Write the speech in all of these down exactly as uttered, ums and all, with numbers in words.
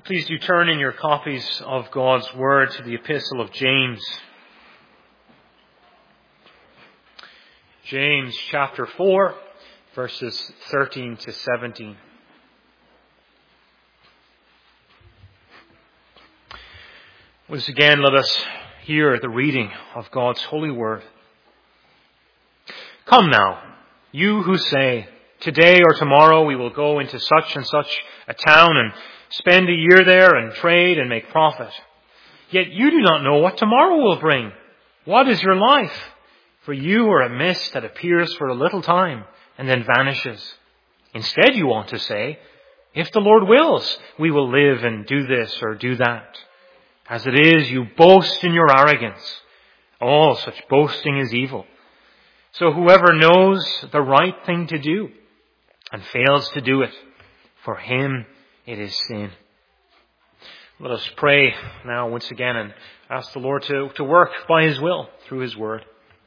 Please do turn in your copies of God's Word to the Epistle of James. James chapter four, verses thirteen to seventeen. Once again, let us hear the reading of God's holy Word. Come now, you who say, today or tomorrow we will go into such and such a town and spend a year there and trade and make profit. Yet you do not know what tomorrow will bring. What is your life? For you are a mist that appears for a little time and then vanishes. Instead you want to say, if the Lord wills, we will live and do this or do that. As it is, you boast in your arrogance. All such boasting is evil. So whoever knows the right thing to do and fails to do it, for him it is sin. Let us pray now once again and ask the Lord to, to work by His will through His Word.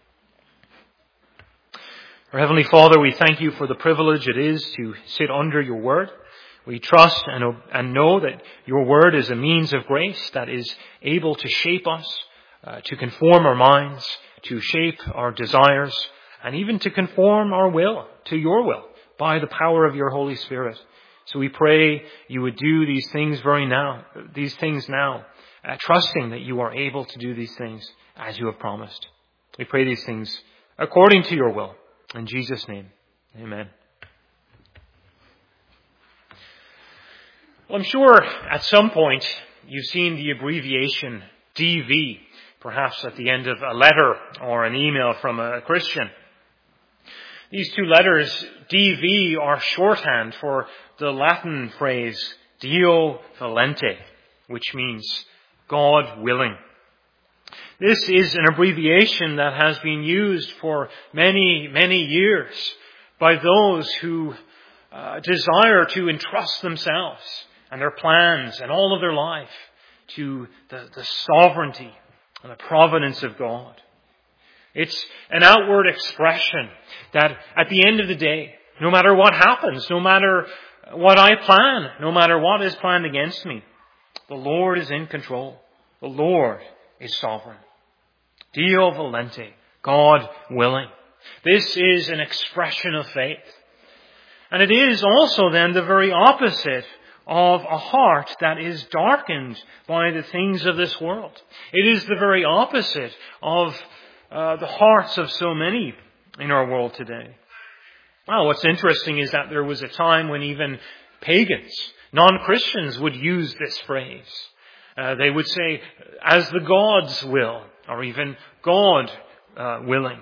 Our Heavenly Father, we thank You for the privilege it is to sit under Your Word. We trust and, and know that Your Word is a means of grace that is able to shape us, uh, to conform our minds, to shape our desires, and even to conform our will to Your will by the power of Your Holy Spirit. So we pray You would do these things very now, these things now, uh, trusting that You are able to do these things as You have promised. We pray these things according to Your will. In Jesus' name, amen. Well, I'm sure at some point you've seen the abbreviation D V, perhaps at the end of a letter or an email from a Christian. These two letters, D V, are shorthand for the Latin phrase Deo volente, which means God willing. This is an abbreviation that has been used for many, many years by those who uh, desire to entrust themselves and their plans and all of their life to the, the sovereignty and the providence of God. It's an outward expression that at the end of the day, no matter what happens, no matter what I plan, no matter what is planned against me, the Lord is in control. The Lord is sovereign. Deo volente, God willing. This is an expression of faith. And it is also then the very opposite of a heart that is darkened by the things of this world. It is the very opposite of uh, the hearts of so many in our world today. Well, what's interesting is that there was a time when even pagans, non-Christians, would use this phrase. Uh, they would say, as the gods will, or even God uh, willing.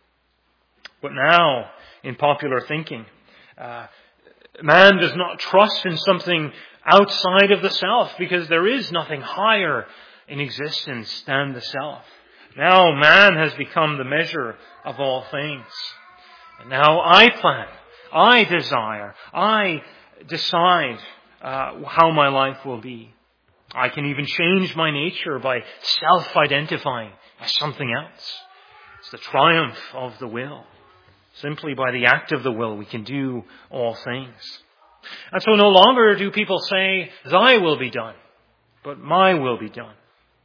But now, in popular thinking, uh, man does not trust in something outside of the self because there is nothing higher in existence than the self. Now man has become the measure of all things. And now I plan, I desire, I decide uh, how my life will be. I can even change my nature by self-identifying as something else. It's the triumph of the will. Simply by the act of the will, we can do all things. And so no longer do people say, thy will be done, but my will be done.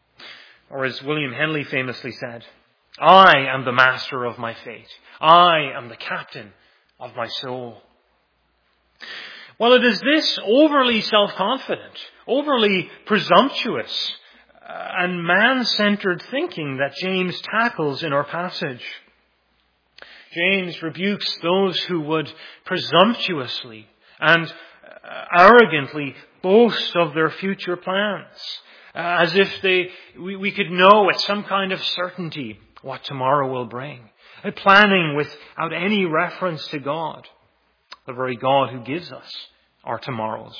Or as William Henley famously said, I am the master of my fate. I am the captain of my soul. Well, it is this overly self-confident, overly presumptuous, uh, and man-centered thinking that James tackles in our passage. James rebukes those who would presumptuously and uh, arrogantly boast of their future plans, uh, as if they we, we could know with some kind of certainty what tomorrow will bring, uh, planning without any reference to God, the very God who gives us our tomorrows.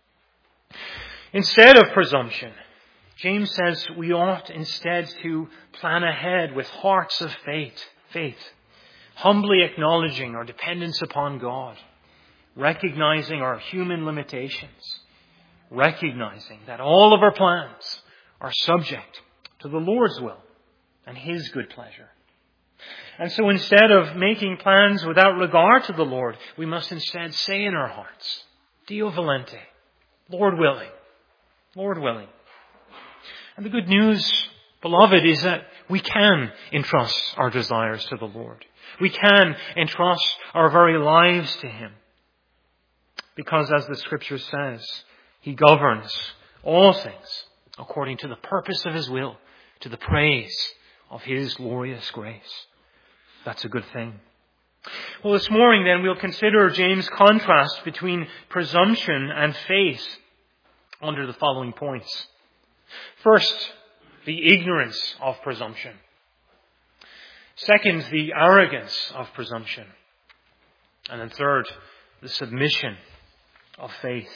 Instead of presumption, James says we ought instead to plan ahead with hearts of faith, faith, humbly acknowledging our dependence upon God, recognizing our human limitations, recognizing that all of our plans are subject to the Lord's will and His good pleasure. And so instead of making plans without regard to the Lord, we must instead say in our hearts, Deo volente, Lord willing, Lord willing. And the good news, beloved, is that we can entrust our desires to the Lord. We can entrust our very lives to Him. Because as the Scripture says, He governs all things according to the purpose of His will, to the praise of His glorious grace. That's a good thing. Well, this morning then we'll consider James' contrast between presumption and faith under the following points. First, the ignorance of presumption. Second, the arrogance of presumption. And then third, the submission of faith.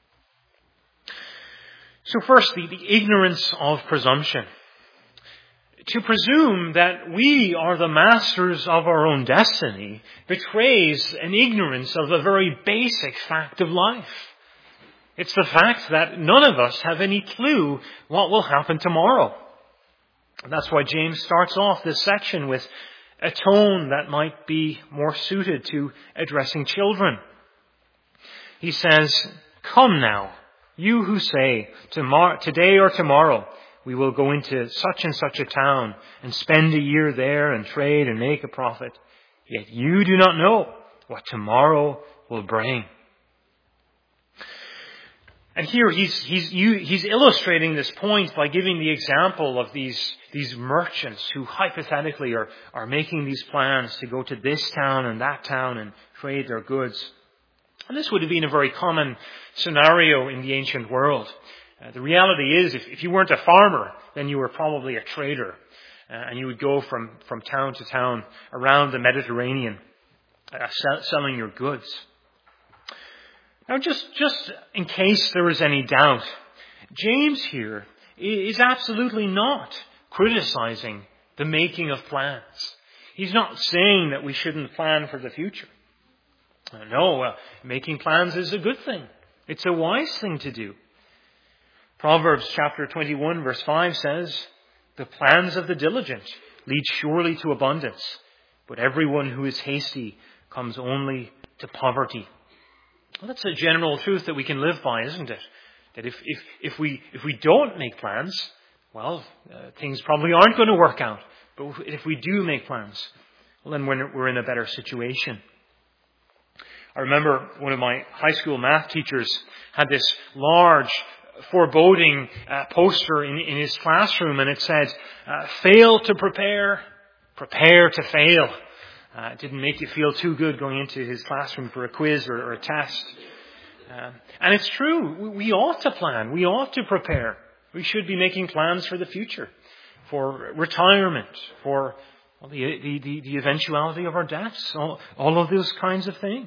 So first, the, the ignorance of presumption. To presume that we are the masters of our own destiny betrays an ignorance of a very basic fact of life. It's the fact that none of us have any clue what will happen tomorrow. And that's why James starts off this section with a tone that might be more suited to addressing children. He says, "Come now, you who say, tomorrow, today or tomorrow, we will go into such and such a town and spend a year there and trade and make a profit. Yet you do not know what tomorrow will bring." And here he's, he's, he's illustrating this point by giving the example of these, these merchants who hypothetically are, are making these plans to go to this town and that town and trade their goods. And this would have been a very common scenario in the ancient world. Uh, the reality is, if, if you weren't a farmer, then you were probably a trader. Uh, and you would go from, from town to town around the Mediterranean, uh, sell, selling your goods. Now, just, just in case there is any doubt, James here is absolutely not criticizing the making of plans. He's not saying that we shouldn't plan for the future. No, uh, making plans is a good thing. It's a wise thing to do. Proverbs chapter twenty-one verse five says, "The plans of the diligent lead surely to abundance, but everyone who is hasty comes only to poverty." Well, that's a general truth that we can live by, isn't it? That if, if, if we, if we don't make plans, well, uh, things probably aren't going to work out. But if we do make plans, well, then we're, we're in a better situation. I remember one of my high school math teachers had this large foreboding uh, poster in, in his classroom, and it said, uh, "Fail to prepare, prepare to fail." Uh, it didn't make you feel too good going into his classroom for a quiz or, or a test. Um, and it's true. We, we ought to plan. We ought to prepare. We should be making plans for the future, for retirement, for well, the, the, the, the eventuality of our deaths, all, all of those kinds of things.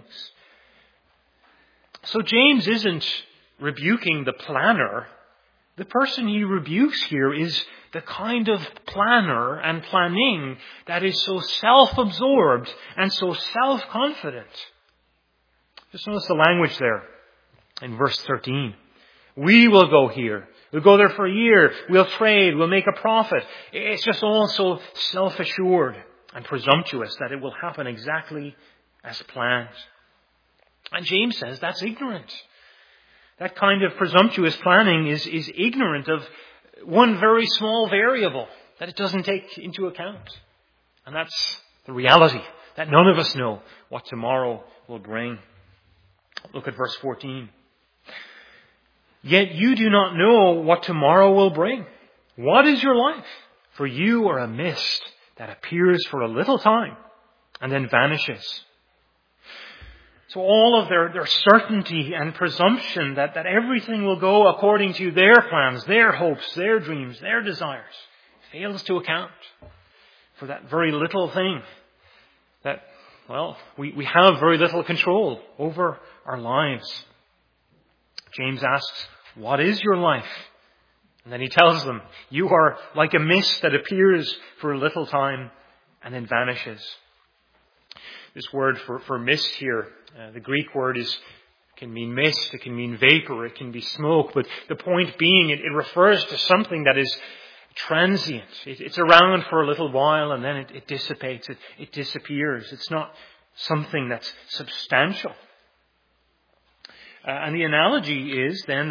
So James isn't rebuking the planner. The person he rebukes here is the kind of planner and planning that is so self-absorbed and so self-confident. Just notice the language there in verse thirteen. "We will go here. We'll go there for a year. We'll trade. We'll make a profit." It's just all so self-assured and presumptuous that it will happen exactly as planned. And James says that's ignorant. That kind of presumptuous planning is, is ignorant of one very small variable that it doesn't take into account. And that's the reality that none of us know what tomorrow will bring. Look at verse fourteen. "Yet you do not know what tomorrow will bring. What is your life? For you are a mist that appears for a little time and then vanishes." So all of their, their certainty and presumption that, that everything will go according to their plans, their hopes, their dreams, their desires, fails to account for that very little thing that, well, we, we have very little control over our lives. James asks, "What is your life?" And then he tells them, "You are like a mist that appears for a little time and then vanishes." This word for, for mist here, uh, the Greek word is can mean mist, it can mean vapor, it can be smoke. But the point being, it, it refers to something that is transient. It, it's around for a little while and then it, it dissipates, it, it disappears. It's not something that's substantial. Uh, and the analogy is then that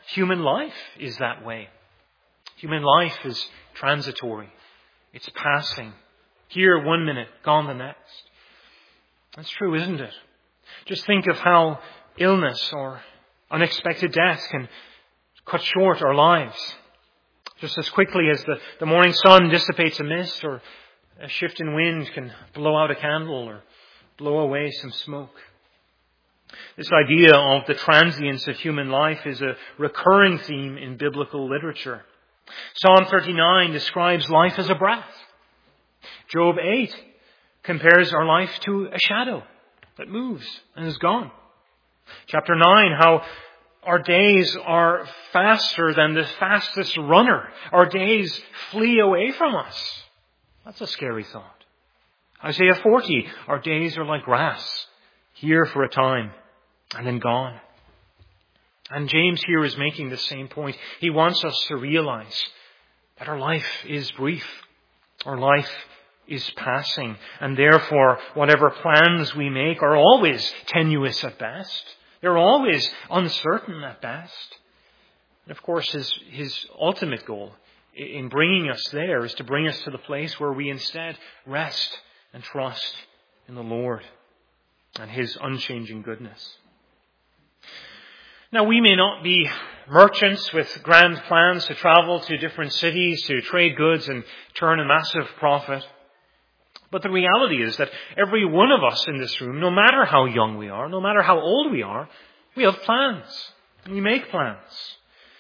human life is that way. Human life is transitory. It's passing. Here one minute, gone the next. That's true, isn't it? Just think of how illness or unexpected death can cut short our lives. Just as quickly as the, the morning sun dissipates a mist, or a shift in wind can blow out a candle or blow away some smoke. This idea of the transience of human life is a recurring theme in biblical literature. Psalm thirty-nine describes life as a breath. Job eight compares our life to a shadow that moves and is gone. Chapter nine, how our days are faster than the fastest runner. Our days flee away from us. That's a scary thought. Isaiah forty, our days are like grass, here for a time and then gone. And James here is making the same point. He wants us to realize that our life is brief. Our life is passing. And therefore, whatever plans we make are always tenuous at best. They're always uncertain at best. And of course, his, his ultimate goal in bringing us there is to bring us to the place where we instead rest and trust in the Lord and His unchanging goodness. Now, we may not be merchants with grand plans to travel to different cities to trade goods and turn a massive profit. But the reality is that every one of us in this room, no matter how young we are, no matter how old we are, we have plans. We make plans.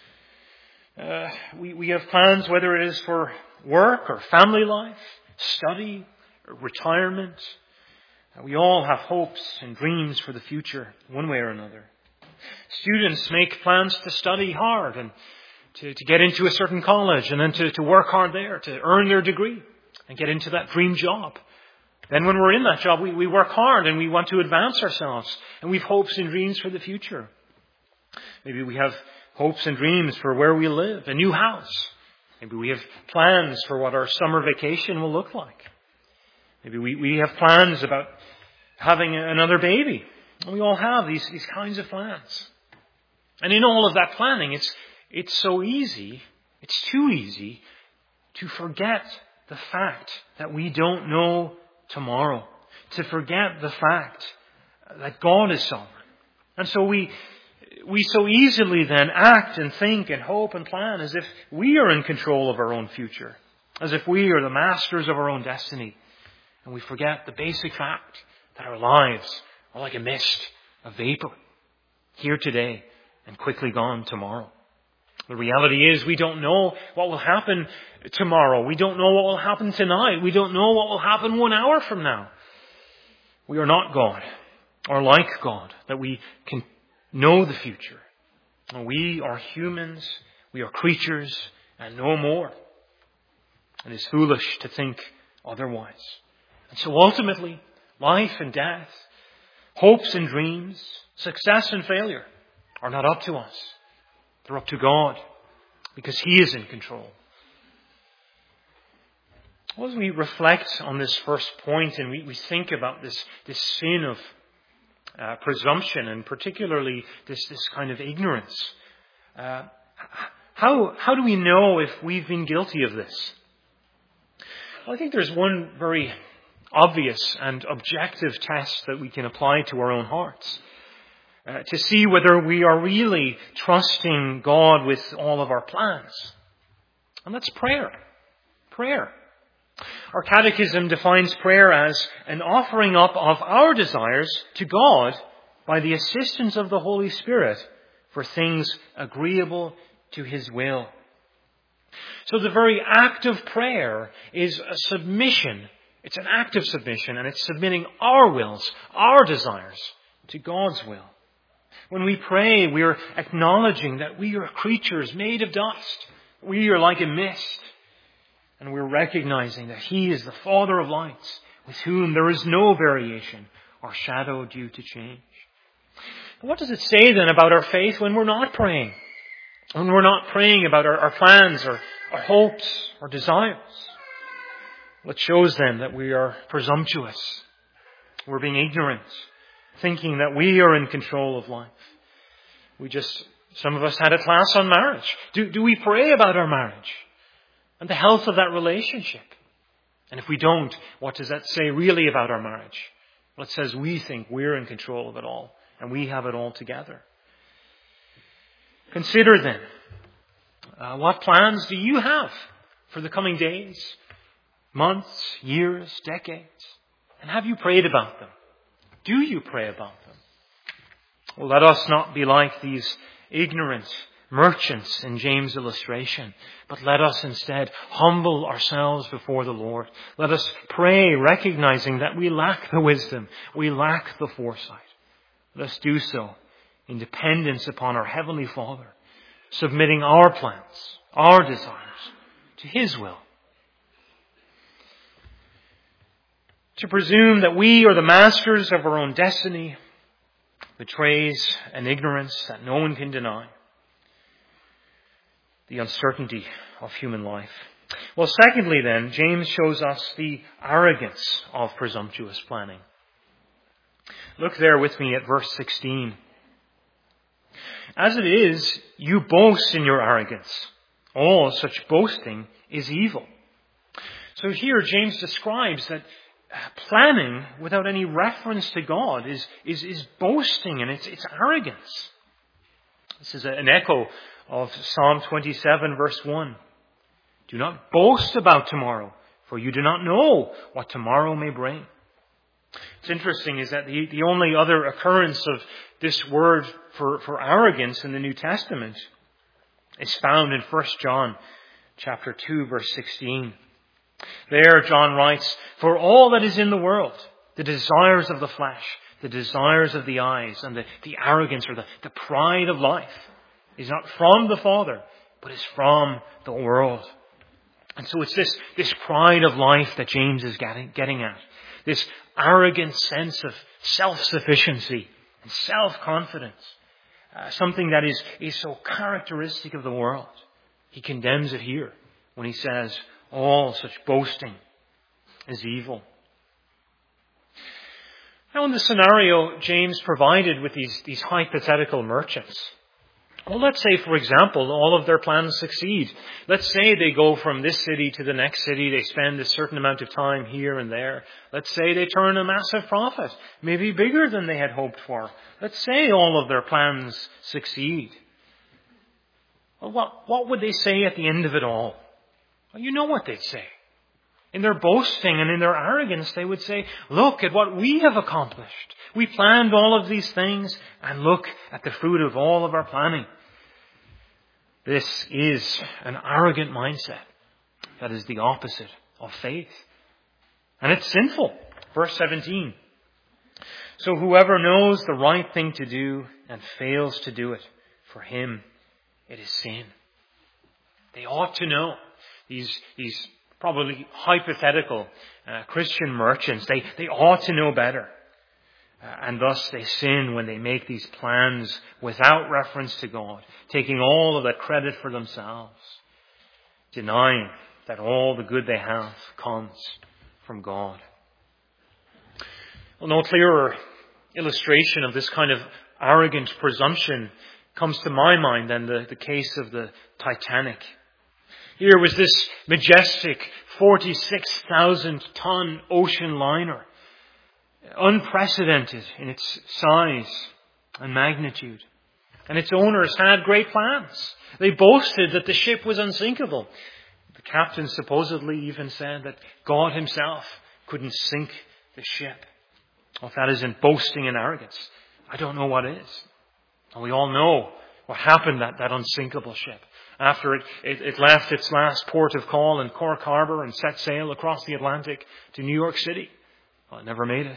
Uh, we, we have plans whether it is for work or family life, study, or retirement. We all have hopes and dreams for the future, one way or another. Students make plans to study hard and to, to get into a certain college and then to, to work hard there, to earn their degree and get into that dream job. Then when we're in that job, we, we work hard and we want to advance ourselves and we have hopes and dreams for the future. Maybe we have hopes and dreams for where we live, a new house. Maybe we have plans for what our summer vacation will look like. Maybe we, we have plans about having another baby. We all have these, these kinds of plans. And in all of that planning, it's, it's so easy, it's too easy to forget the fact that we don't know tomorrow. To forget the fact that God is sovereign. And so we, we so easily then act and think and hope and plan as if we are in control of our own future. As if we are the masters of our own destiny. And we forget the basic fact that our lives are like a mist, a vapor, here today and quickly gone tomorrow. The reality is we don't know what will happen tomorrow. We don't know what will happen tonight. We don't know what will happen one hour from now. We are not God, or like God, that we can know the future. We are humans, we are creatures, and no more. It is foolish to think otherwise. And so ultimately, life and death, hopes and dreams, success and failure are not up to us. They're up to God because He is in control. Well, as we reflect on this first point and we, we think about this, this sin of uh, presumption and particularly this, this kind of ignorance, uh, how, how do we know if we've been guilty of this? Well, I think there's one very obvious and objective test that we can apply to our own hearts uh, to see whether we are really trusting God with all of our plans. And that's prayer. Prayer. Our catechism defines prayer as an offering up of our desires to God by the assistance of the Holy Spirit for things agreeable to His will. So the very act of prayer is a submission. It's an act of submission, and it's submitting our wills, our desires, to God's will. When we pray, we are acknowledging that we are creatures made of dust. We are like a mist. And we're recognizing that He is the Father of lights, with whom there is no variation or shadow due to change. And what does it say then about our faith when we're not praying? When we're not praying about our, our plans or our hopes or desires? Well, it shows then that we are presumptuous. We're being ignorant, thinking that we are in control of life. We just Some of us had a class on marriage. Do, do we pray about our marriage and the health of that relationship? And if we don't, what does that say really about our marriage? Well, it says we think we're in control of it all and we have it all together. Consider then, uh, what plans do you have for the coming days, months, years, decades? And have you prayed about them? Do you pray about them? Well, let us not be like these ignorant merchants in James' illustration, but let us instead humble ourselves before the Lord. Let us pray, recognizing that we lack the wisdom, we lack the foresight. Let us do so in dependence upon our Heavenly Father, submitting our plans, our desires to His will. To presume that we are the masters of our own destiny betrays an ignorance that no one can deny. The uncertainty of human life. Well, secondly then, James shows us the arrogance of presumptuous planning. Look there with me at verse sixteen. As it is, you boast in your arrogance. All such boasting is evil. So here James describes that planning without any reference to God is, is, is boasting, and it's, it's arrogance. This is an echo of Psalm twenty-seven verse one. Do not boast about tomorrow, for you do not know what tomorrow may bring. It's interesting is that the, the only other occurrence of this word for, for arrogance in the New Testament is found in First John chapter two verse sixteen. There John writes, for all that is in the world, the desires of the flesh, the desires of the eyes, and the, the arrogance or the, the pride of life is not from the Father, but is from the world. And so it's this, this pride of life that James is getting, getting at. This arrogant sense of self-sufficiency and self-confidence. Uh, something that is, is so characteristic of the world. He condemns it here when he says, all such boasting is evil. Now in the scenario James provided with these, these hypothetical merchants, well, let's say, for example, all of their plans succeed. Let's say they go from this city to the next city. They spend a certain amount of time here and there. Let's say they turn a massive profit, maybe bigger than they had hoped for. Let's say all of their plans succeed. Well, what, what would they say at the end of it all? Well, you know what they'd say. In their boasting and in their arrogance, they would say, look at what we have accomplished. We planned all of these things, and look at the fruit of all of our planning. This is an arrogant mindset that is the opposite of faith. And it's sinful. Verse seventeen. So whoever knows the right thing to do and fails to do it, for him it is sin. They ought to know. These, these probably hypothetical uh, Christian merchants, they, they ought to know better. Uh, and thus they sin when they make these plans without reference to God, taking all of that credit for themselves, denying that all the good they have comes from God. Well, no clearer illustration of this kind of arrogant presumption comes to my mind than the, the case of the Titanic. Here was this majestic forty-six thousand ton ocean liner, unprecedented in its size and magnitude. And its owners had great plans. They boasted that the ship was unsinkable. The captain supposedly even said that God himself couldn't sink the ship. Well, if that isn't boasting and arrogance, I don't know what is. And we all know what happened to that, that unsinkable ship. After it, it, it left its last port of call in Cork Harbour and set sail across the Atlantic to New York City. Well, it never made it.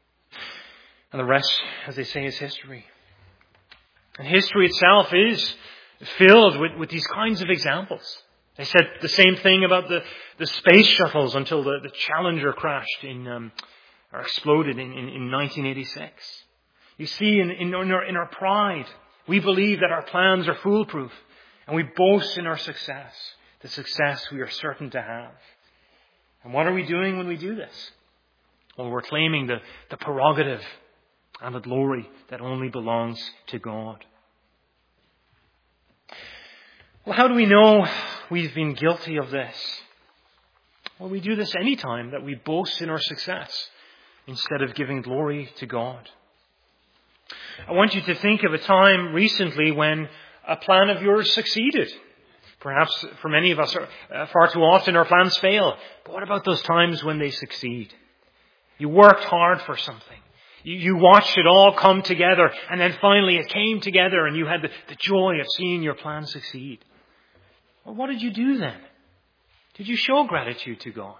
And the rest, as they say, is history. And history itself is filled with, with these kinds of examples. They said the same thing about the, the space shuttles until the, the Challenger crashed in, um, or exploded in, in, in nineteen eighty-six. You see, in, in, in, our, in our pride, we believe that our plans are foolproof. And we boast in our success, the success we are certain to have. And what are we doing when we do this? Well, we're claiming the, the prerogative and the glory that only belongs to God. Well, how do we know we've been guilty of this? Well, we do this any time that we boast in our success instead of giving glory to God. I want you to think of a time recently when a plan of yours succeeded. Perhaps for many of us, uh, far too often our plans fail. But what about those times when they succeed? You worked hard for something. You, you watched it all come together, and then finally it came together and you had the, the joy of seeing your plan succeed. Well, what did you do then? Did you show gratitude to God?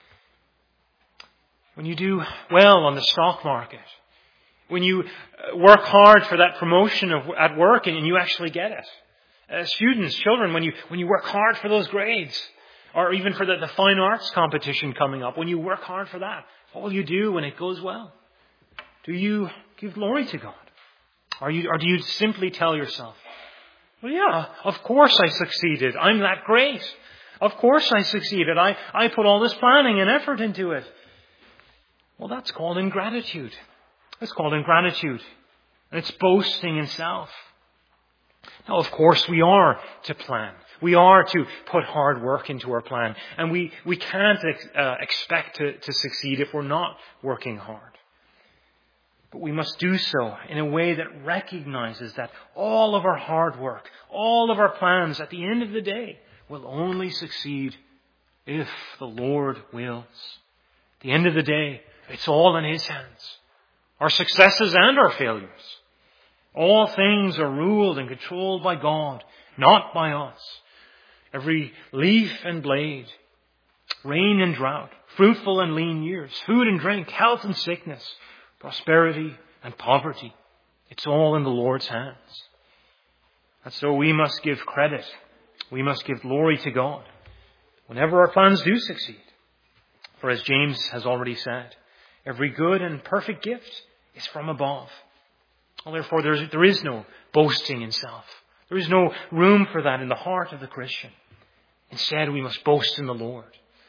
When you do well on the stock market, when you work hard for that promotion of, at work and you actually get it. Uh, students, children, when you when you work hard for those grades, or even for the, the fine arts competition coming up, when you work hard for that, what will you do when it goes well? Do you give glory to God? Or, you, or do you simply tell yourself, well, yeah, of course I succeeded. I'm that great. Of course I succeeded. I, I put all this planning and effort into it. Well, that's called ingratitude. That's called ingratitude. And it's boasting in self. Now, of course, we are to plan. We are to put hard work into our plan. And we, we can't uh, expect to, to succeed if we're not working hard. But we must do so in a way that recognizes that all of our hard work, all of our plans at the end of the day will only succeed if the Lord wills. At the end of the day, it's all in His hands. Our successes and our failures. All things are ruled and controlled by God, not by us. Every leaf and blade, rain and drought, fruitful and lean years, food and drink, health and sickness, prosperity and poverty. It's all in the Lord's hands. And so we must give credit. We must give glory to God whenever our plans do succeed. For as James has already said, every good and perfect gift is from above. Well, therefore, there is, there is no boasting in self. There is no room for that in the heart of the Christian. Instead, we must boast in the Lord.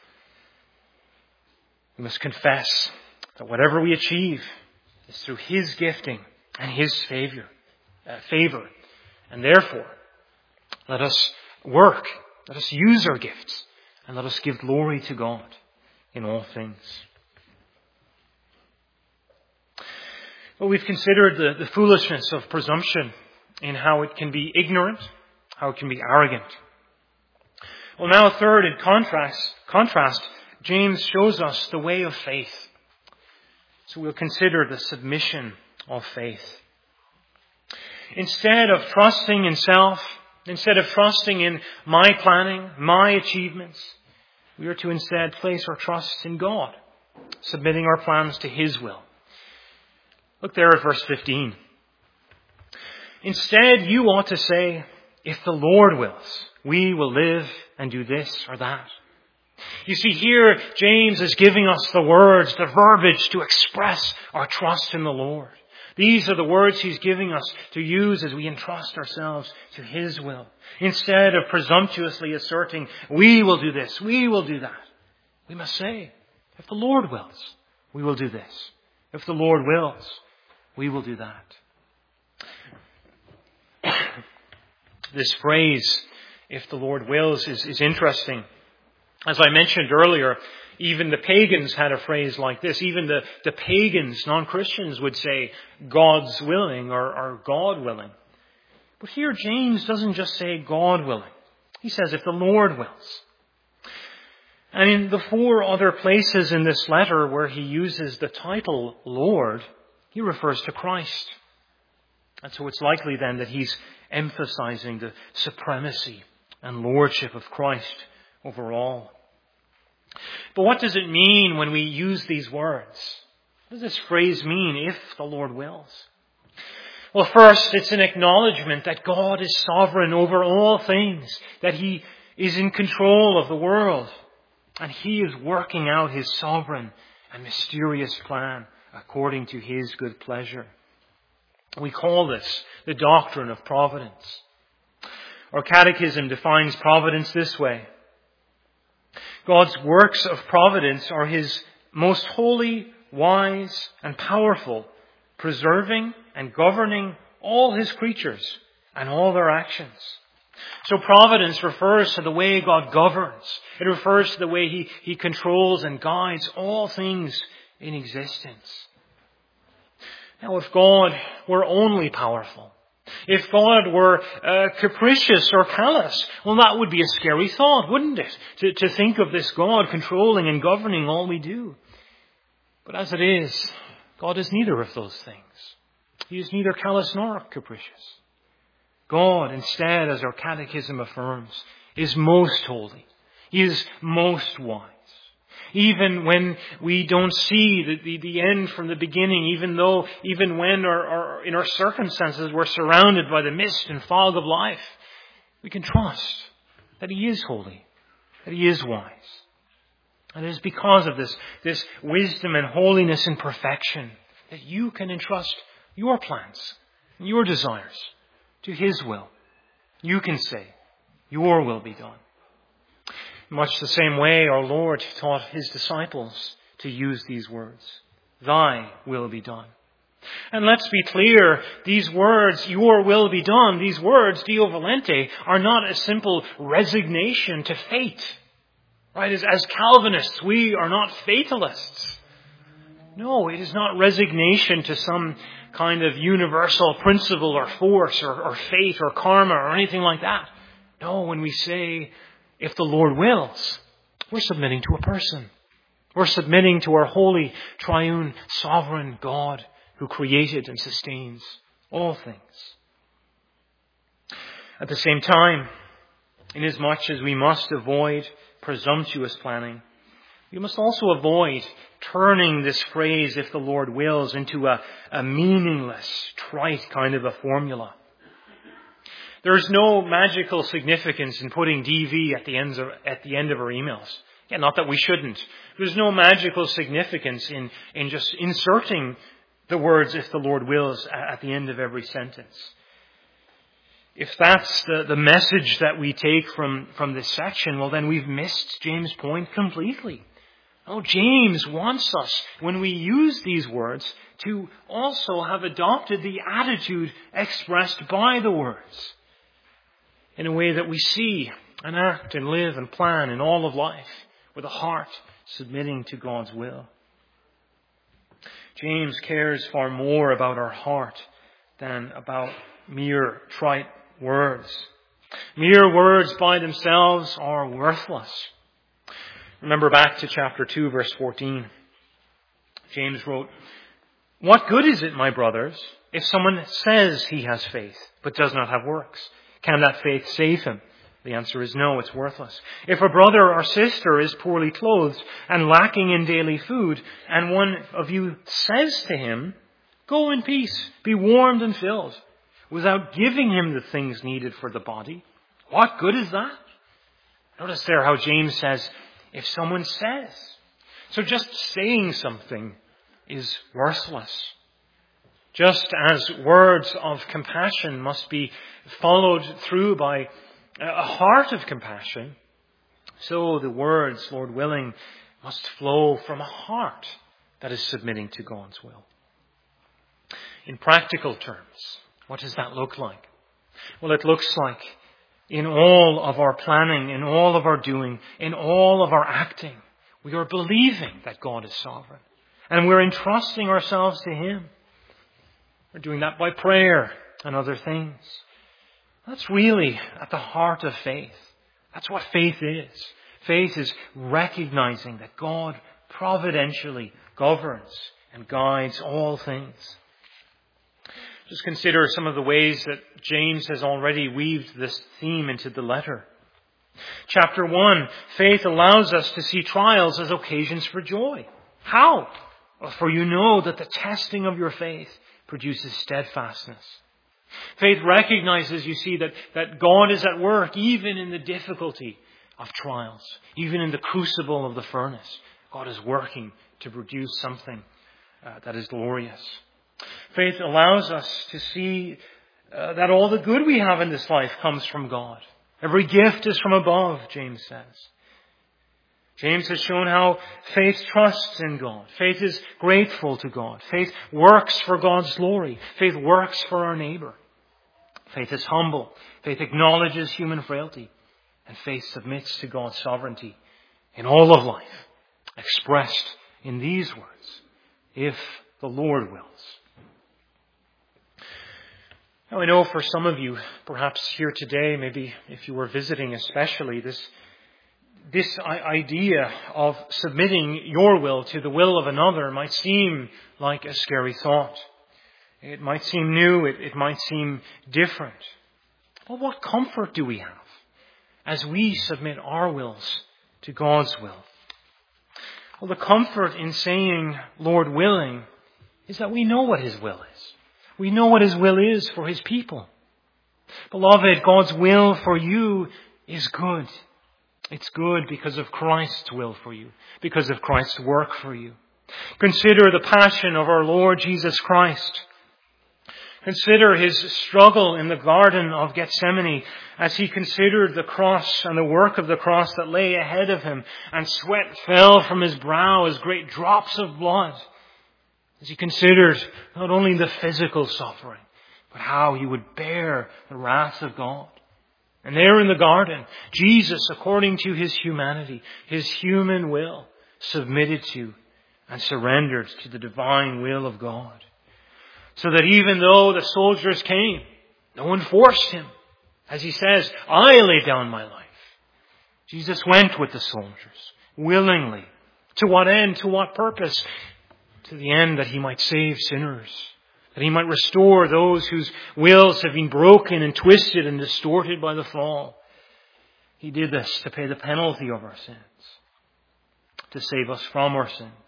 We must confess that whatever we achieve is through His gifting and His favor. Uh, favor. And therefore, let us work, let us use our gifts, and let us give glory to God in all things. Well, we've considered the, the foolishness of presumption in how it can be ignorant, how it can be arrogant. Well, now third, in contrast, contrast, James shows us the way of faith. So we'll consider the submission of faith. Instead of trusting in self, instead of trusting in my planning, my achievements, we are to instead place our trust in God, submitting our plans to His will. Look there at verse fifteen. Instead, you ought to say, if the Lord wills, we will live and do this or that. You see, here James is giving us the words, the verbiage to express our trust in the Lord. These are the words he's giving us to use as we entrust ourselves to His will. Instead of presumptuously asserting, we will do this, we will do that. We must say, if the Lord wills, we will do this. If the Lord wills, we will do that. This phrase, if the Lord wills, is, is interesting. As I mentioned earlier, even the pagans had a phrase like this. Even the, the pagans, non-Christians, would say, God's willing or, or God willing. But here James doesn't just say God willing. He says, if the Lord wills. And in the four other places in this letter where he uses the title Lord, he refers to Christ. And so it's likely then that he's emphasizing the supremacy and lordship of Christ over all. But what does it mean when we use these words? What does this phrase mean, if the Lord wills? Well, first, it's an acknowledgement that God is sovereign over all things, that He is in control of the world, and He is working out His sovereign and mysterious plan according to His good pleasure. We call this the doctrine of providence. Our catechism defines providence this way. God's works of providence are His most holy, wise, and powerful, preserving and governing all His creatures and all their actions. So providence refers to the way God governs. It refers to the way He, he controls and guides all things in existence. Now, if God were only powerful, if God were uh, capricious or callous, well, that would be a scary thought, wouldn't it? To, to think of this God controlling and governing all we do. But as it is, God is neither of those things. He is neither callous nor capricious. God, instead, as our catechism affirms, is most holy. He is most wise. Even when we don't see the, the, the end from the beginning, even though, even when our, our, in our circumstances we're surrounded by the mist and fog of life, we can trust that He is holy, that He is wise. And it is because of this, this wisdom and holiness and perfection that you can entrust your plans, your desires to His will. You can say, your will be done. Much the same way our Lord taught His disciples to use these words. Thy will be done. And let's be clear, these words, your will be done, these words, Deo volente, are not a simple resignation to fate. Right? As, as Calvinists, we are not fatalists. No, it is not resignation to some kind of universal principle or force or, or fate or karma or anything like that. No, when we say, if the Lord wills, we're submitting to a person. We're submitting to our holy, triune, sovereign God who created and sustains all things. At the same time, inasmuch as we must avoid presumptuous planning, we must also avoid turning this phrase, if the Lord wills, into a, a meaningless, trite kind of a formula. There is no magical significance in putting D V at the ends of, at the end of our emails. Yeah, not that we shouldn't. There's no magical significance in, in just inserting the words, if the Lord wills, at the end of every sentence. If that's the, the message that we take from, from this section, well then we've missed James' point completely. Oh, James wants us, when we use these words, to also have adopted the attitude expressed by the words, in a way that we see and act and live and plan in all of life with a heart submitting to God's will. James cares far more about our heart than about mere trite words. Mere words by themselves are worthless. Remember back to chapter two, verse fourteen. James wrote, "What good is it, my brothers, if someone says he has faith, but does not have works? Can that faith save him?" The answer is no, it's worthless. If a brother or sister is poorly clothed and lacking in daily food, and one of you says to him, "Go in peace, be warmed and filled," without giving him the things needed for the body, what good is that? Notice there how James says, if someone says. So just saying something is worthless. Just as words of compassion must be followed through by a heart of compassion, so the words, Lord willing, must flow from a heart that is submitting to God's will. In practical terms, what does that look like? Well, it looks like in all of our planning, in all of our doing, in all of our acting, we are believing that God is sovereign. And we're entrusting ourselves to Him. We're doing that by prayer and other things. That's really at the heart of faith. That's what faith is. Faith is recognizing that God providentially governs and guides all things. Just consider some of the ways that James has already weaved this theme into the letter. Chapter one, faith allows us to see trials as occasions for joy. How? Well, for you know that the testing of your faith produces steadfastness. Faith recognizes, you see, that, that God is at work even in the difficulty of trials, even in the crucible of the furnace. God is working to produce something uh, that is glorious. Faith allows us to see uh, that all the good we have in this life comes from God. Every gift is from above, James says. James has shown how faith trusts in God. Faith is grateful to God. Faith works for God's glory. Faith works for our neighbor. Faith is humble. Faith acknowledges human frailty, and faith submits to God's sovereignty in all of life, expressed in these words, if the Lord wills. Now, I know for some of you, perhaps here today, maybe if you were visiting especially, this, this idea of submitting your will to the will of another might seem like a scary thought. It might seem new, it, it might seem different. But what comfort do we have as we submit our wills to God's will? Well, the comfort in saying, Lord willing, is that we know what His will is. We know what His will is for His people. Beloved, God's will for you is good. It's good because of Christ's will for you, because of Christ's work for you. Consider the passion of our Lord Jesus Christ. Consider His struggle in the Garden of Gethsemane as He considered the cross and the work of the cross that lay ahead of Him, and sweat fell from His brow as great drops of blood. As He considered not only the physical suffering, but how He would bear the wrath of God. And there in the garden, Jesus, according to His humanity, His human will, submitted to and surrendered to the divine will of God. So that even though the soldiers came, no one forced Him. As He says, I lay down my life. Jesus went with the soldiers, willingly. To what end? To what purpose? To the end that He might save sinners, that He might restore those whose wills have been broken and twisted and distorted by the fall. He did this to pay the penalty of our sins, to save us from our sins.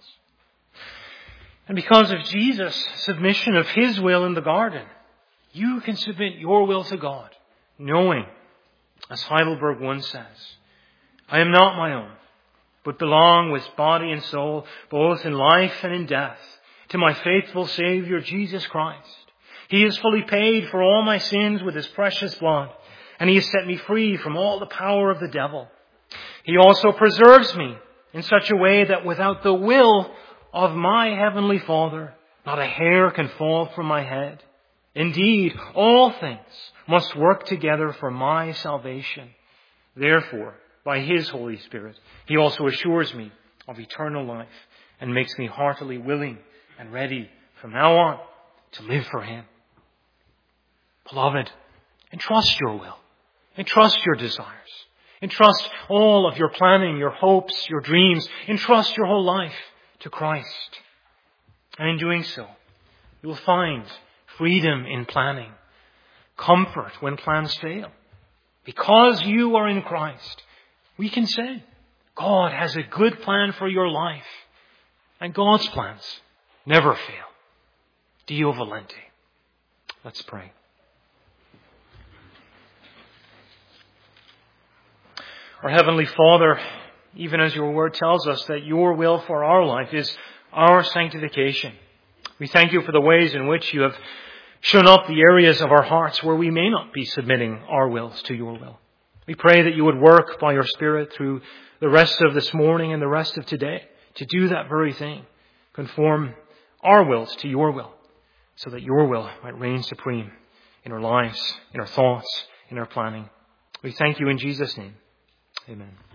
And because of Jesus' submission of His will in the garden, you can submit your will to God, knowing, as Heidelberg once says, I am not my own, but belong with body and soul, both in life and in death, to my faithful Savior, Jesus Christ. He has fully paid for all my sins with His precious blood, and He has set me free from all the power of the devil. He also preserves me in such a way that without the will of my heavenly Father, not a hair can fall from my head. Indeed, all things must work together for my salvation. Therefore, by His Holy Spirit, He also assures me of eternal life and makes me heartily willing and ready from now on to live for Him. Beloved, entrust your will. Entrust your desires. Entrust all of your planning, your hopes, your dreams. Entrust your whole life to Christ. And in doing so, you will find freedom in planning, comfort when plans fail. Because you are in Christ, we can say, God has a good plan for your life, and God's plans never fail. Dio volente. Let's pray. Our Heavenly Father, even as your word tells us that your will for our life is our sanctification, we thank you for the ways in which you have shown up the areas of our hearts where we may not be submitting our wills to your will. We pray that you would work by your Spirit through the rest of this morning and the rest of today to do that very thing, conform our wills to your will, so that your will might reign supreme in our lives, in our thoughts, in our planning. We thank you in Jesus' name. Amen.